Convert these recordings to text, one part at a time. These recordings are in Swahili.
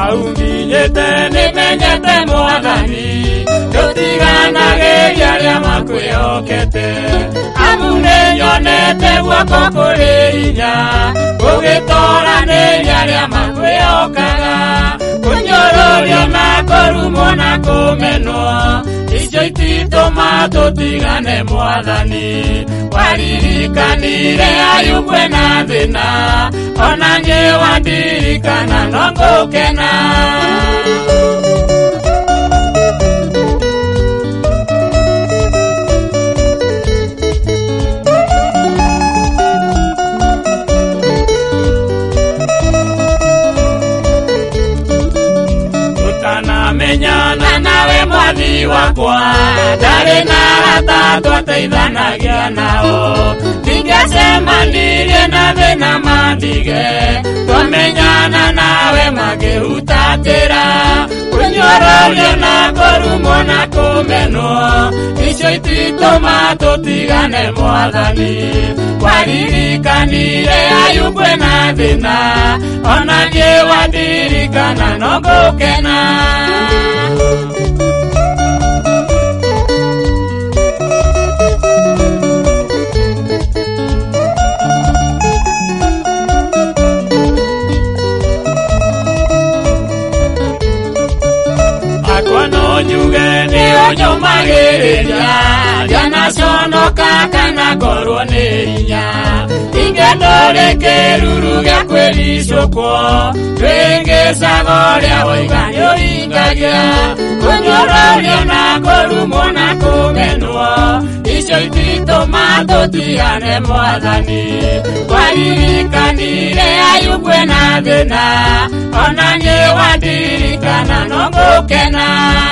Aunginyete nimenyete Mwathani tutiganage aria makwĩhokete amune nyonete guoko kũrĩ hinya gũgĩtooranĩria aria makwĩhokaga kũnyũrũrio na kũrumwo na kũmenwo icio ititũma tũtigane Mwathani waririkanire Ayubu na thĩna ona niĩ wandirikana no ngũkena menyana nawe mwathi wakwa ndarĩ na arata twateithanagia nao ndingĩcemanirie na thĩna mandige twamenyana nawe makĩhutatĩra kũnyũrũrio na kũrumwo na kũmenwo icio ititũma tũtigane Mwathani waririkanire Ayubu na thĩna ona niĩ wandirikana no ngũkena nyuge nĩ ũnyũmagĩrĩria ndianaconoka kana ngorwo nĩ hinya ingĩendo rĩkĩruru gĩa kwĩricũkwo rĩngĩcaga ũrĩa woiga nĩũhingagia kũnyũrũrio na kũrumwo na kũmenwo icio ititũma tũtigane Mwathani waririkanire Ayubu na thĩna ona niĩ wandirikana no ngũkena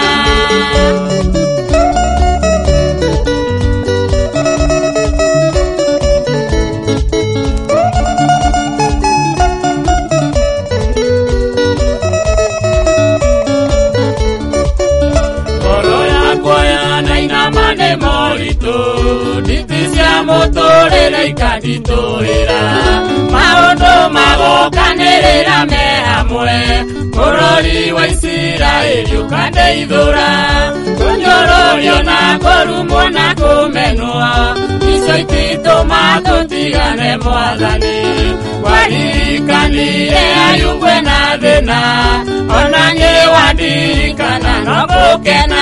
mũtũrĩre ikanditũĩra maũndũ magokanĩrĩra me hamwe bũrũri wa Isiraeli ũkandeithũra kũnyũrũrio na kũrumwo na kũmenwo icio ititũma tũtigane Mwathani waririkanire Ayubu na thĩna ona niĩ wandirikana no ngũkena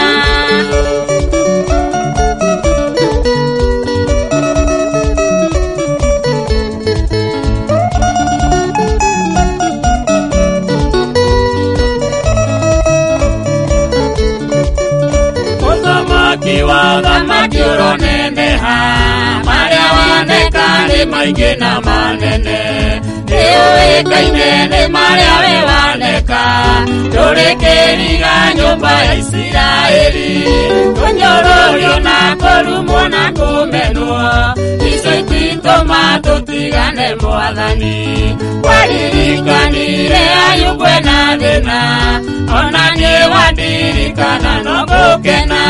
wathamaki ũroneneha marĩa waneka nĩ maingĩ na manene nĩũĩkaine nĩ marĩa we waneka ndũrĩ kĩriga nyũmba ya Isiraeli kũnyũrũrio na kũrumwo na kũmenwo icio ititũma tũtigane Mwathani waririkanire Ayubu na thĩna ona niĩ wandirikana no ngũkena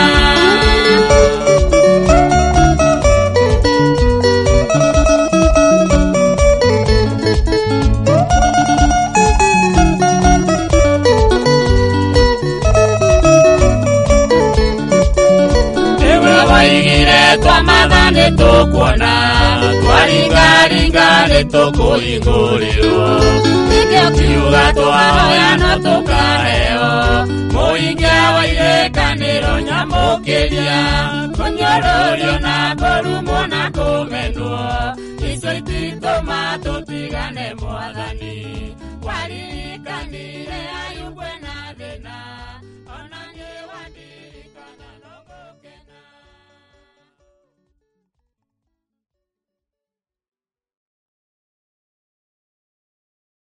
twamatha nĩtũkuona twaringaringa nĩtũkũhingũrĩrwo ningĩ ũkiuga twahoya no tũkaheo mũingĩ wa irekanĩro nyamũkĩria kũnyũrũrio na kũrumwo na kũmenwo icio ititũma tũtigane Mwathani waririkanire Ayubu na